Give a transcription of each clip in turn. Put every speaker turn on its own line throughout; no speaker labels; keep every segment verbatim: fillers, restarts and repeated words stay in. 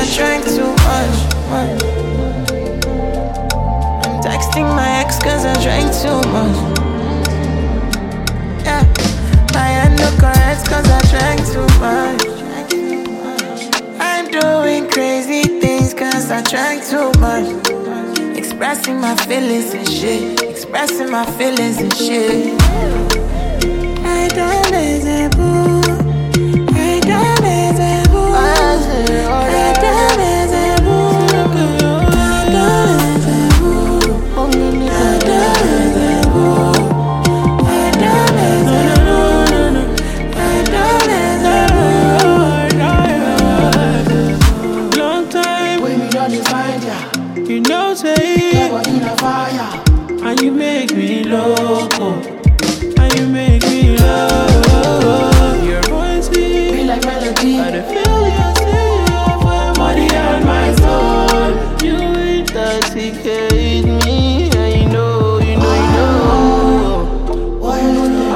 drank too much. I'm texting my ex cause I drank too much. Yeah, my hand no correct cause I drank too much. I'm doing crazy things cause I drank too much. Expressing my feelings and shit. Expressing my feelings and shit. I don't listen, boo. I don't listen, boo. I don't listen, boo. I don't listen, boo. I don't listen, boo. I don't listen, boo. I don't listen, boo.
Long time
when we done this find ya.
You know say
Never in a fire.
and you make me loco. And you make me love your voice
Be like melody.
I feel you, see you for body and my soul. You intoxicate me, and you know, you know, you know.
Why you know?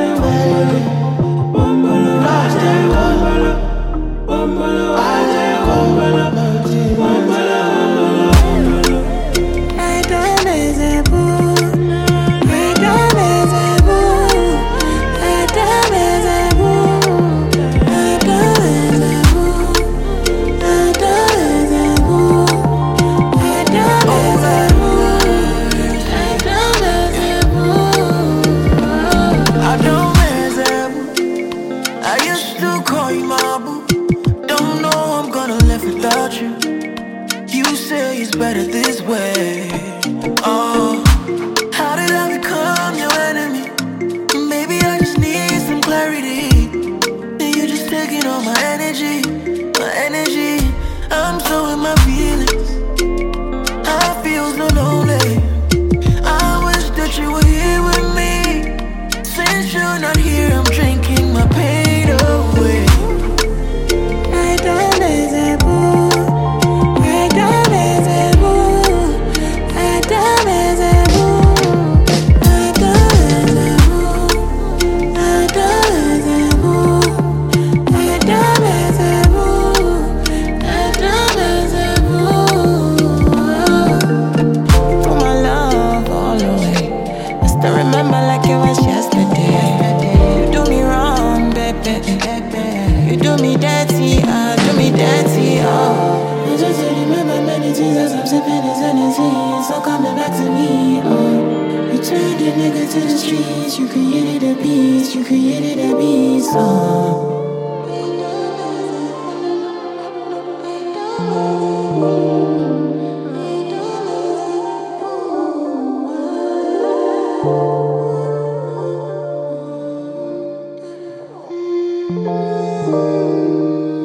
I don't listen, boo. I don't listen, boo. I don't listen, boo. I don't listen, boo. I don't listen, boo. I don't listen, boo. I don't listen, boo. I don't listen, boo. I used to call you my boo. Don't know I'm gonna live without you. You say it's better this way. Oh, how did I become your enemy? Maybe I just need some clarity. And you just taking all my energy, my energy. I'm so in my feelings. I feel so lonely. I wish that you were here with me. Since you're not here, I'm drinking my pain away. I don't listen, boo. I don't listen, boo. I don't listen, boo. I don't listen, boo. I don't listen, boo. I don't listen, boo. I don't listen, boo. For my love all the way. I still remember like it was yesterday. You do me wrong, baby. You do me dirty, ah, do me dirty, oh. I just remember many things as I'm sipping this energy. It's all coming back to me, oh. You turned a nigga to the streets. You created a beast, you created a beast, oh. Thank you.